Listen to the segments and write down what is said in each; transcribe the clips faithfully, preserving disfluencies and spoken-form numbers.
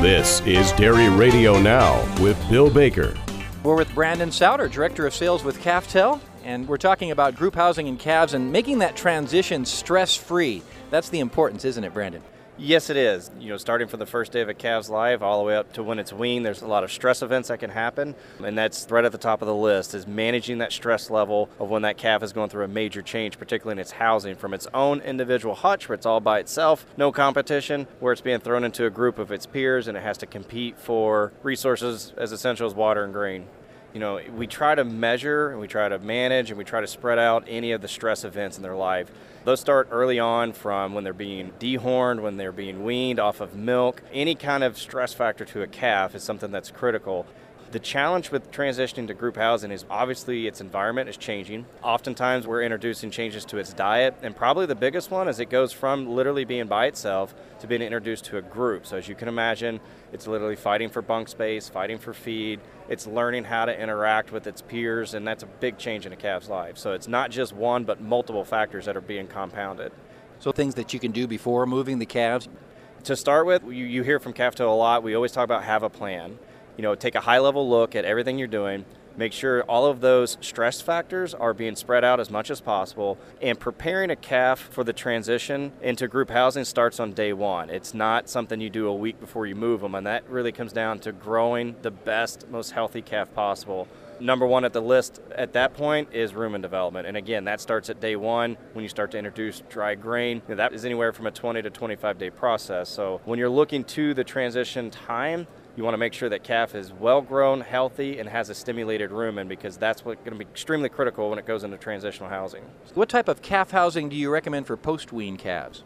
This is Dairy Radio Now with Bill Baker. We're with Brandon Souter, Director of Sales with Caftel, and we're talking about group housing in calves and making that transition stress-free. That's the importance, isn't it, Brandon? Yes, it is. You know, starting from the first day of a calf's life all the way up to when it's weaned, there's a lot of stress events that can happen, and that's right at the top of the list is managing that stress level of when that calf is going through a major change, particularly in its housing, from its own individual hutch where it's all by itself, no competition, where it's being thrown into a group of its peers and it has to compete for resources as essential as water and grain. You know, we try to measure and we try to manage and we try to spread out any of the stress events in their life. Those start early on from when they're being dehorned, when they're being weaned off of milk. Any kind of stress factor to a calf is something that's critical. The challenge with transitioning to group housing is obviously its environment is changing. Oftentimes we're introducing changes to its diet, and probably the biggest one is it goes from literally being by itself to being introduced to a group. So as you can imagine, it's literally fighting for bunk space, fighting for feed. It's learning how to interact with its peers, and that's a big change in a calf's life. So it's not just one, but multiple factors that are being compounded. So things that you can do before moving the calves? To start with, you, you hear from Caftel a lot, we always talk about have a plan. You know, take a high-level look at everything you're doing, make sure all of those stress factors are being spread out as much as possible, and preparing a calf for the transition into group housing starts on day one. It's not something you do a week before you move them, and that really comes down to growing the best, most healthy calf possible. Number one at the list at that point is rumen development. And again, that starts at day one when you start to introduce dry grain. You know, that is anywhere from a twenty to twenty-five day process. So when you're looking to the transition time, you want to make sure that calf is well grown, healthy, and has a stimulated rumen, because that's what's going to be extremely critical when it goes into transitional housing. What type of calf housing do you recommend for post-wean calves?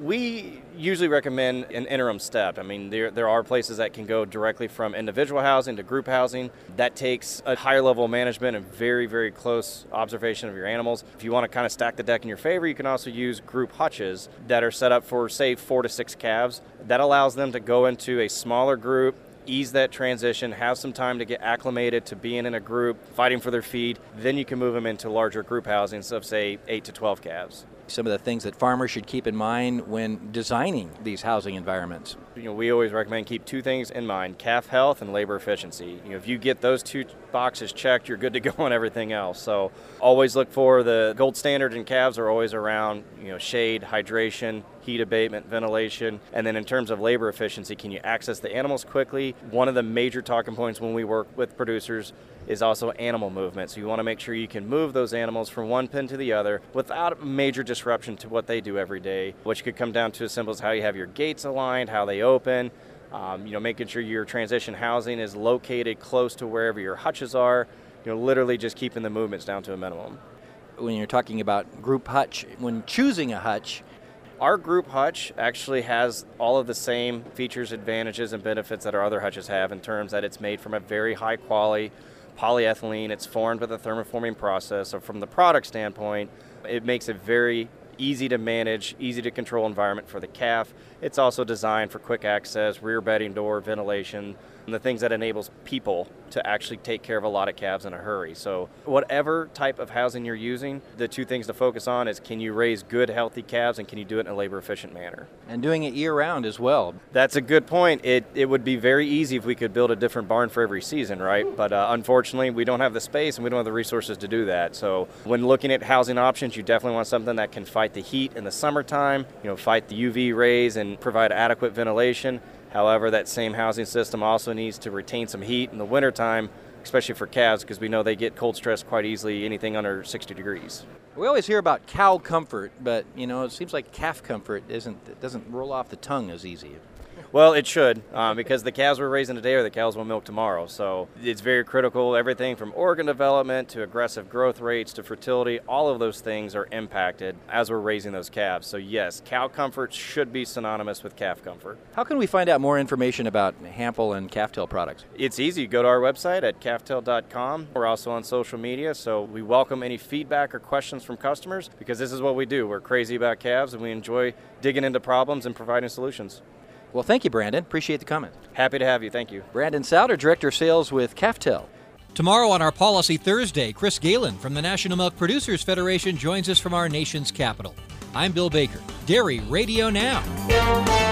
We usually recommend an interim step. I mean, there there are places that can go directly from individual housing to group housing. That takes a higher level of management and very, very close observation of your animals. If you want to kind of stack the deck in your favor, you can also use group hutches that are set up for, say, four to six calves. That allows them to go into a smaller group, ease that transition, have some time to get acclimated to being in a group, fighting for their feed. Then you can move them into larger group housings of, say, eight to twelve calves. Some of the things that farmers should keep in mind when designing these housing environments. You know, we always recommend keep two things in mind: calf health and labor efficiency. You know, if you get those two boxes checked, you're good to go on everything else. So always look for the gold standard in calves are always around, you know, shade, hydration, heat abatement, ventilation. And then in terms of labor efficiency, can you access the animals quickly? One of the major talking points when we work with producers is also animal movement. So you want to make sure you can move those animals from one pen to the other without major disruption to what they do every day, which could come down to as simple as how you have your gates aligned, how they open, um, you know, making sure your transition housing is located close to wherever your hutches are, you know, literally just keeping the movements down to a minimum. When you're talking about group hutch, when choosing a hutch, our group hutch actually has all of the same features, advantages, and benefits that our other hutches have, in terms that it's made from a very high quality polyethylene. It's formed with a thermoforming process. So from the product standpoint, it makes it very easy to manage, easy to control environment for the calf. It's also designed for quick access, rear bedding door, ventilation, and the things that enables people to actually take care of a lot of calves in a hurry. So whatever type of housing you're using, the two things to focus on is, can you raise good, healthy calves, and can you do it in a labor efficient manner? And doing it year round as well. That's a good point. It it would be very easy if we could build a different barn for every season, right? But uh, unfortunately, we don't have the space and we don't have the resources to do that. So when looking at housing options, you definitely want something that can fight the heat in the summertime, you know, fight the U V rays and provide adequate ventilation. However, that same housing system also needs to retain some heat in the wintertime, especially for calves, because we know they get cold stress quite easily, anything under sixty degrees. We always hear about cow comfort, but you know, it seems like calf comfort isn't it doesn't roll off the tongue as easy. Well, it should, um, because the calves we're raising today are the cows we'll milk tomorrow. So it's very critical. Everything from organ development to aggressive growth rates to fertility, all of those things are impacted as we're raising those calves. So yes, cow comfort should be synonymous with calf comfort. How can we find out more information about Hampel and Caftel products? It's easy. Go to our website at caftel dot com. We're also on social media, so we welcome any feedback or questions from customers, because this is what we do. We're crazy about calves, and we enjoy digging into problems and providing solutions. Well, thank you, Brandon. Appreciate the comment. Happy to have you. Thank you. Brandon Souter, Director of Sales with Caftel. Tomorrow on our Policy Thursday, Chris Galen from the National Milk Producers Federation joins us from our nation's capital. I'm Bill Baker. Dairy Radio Now.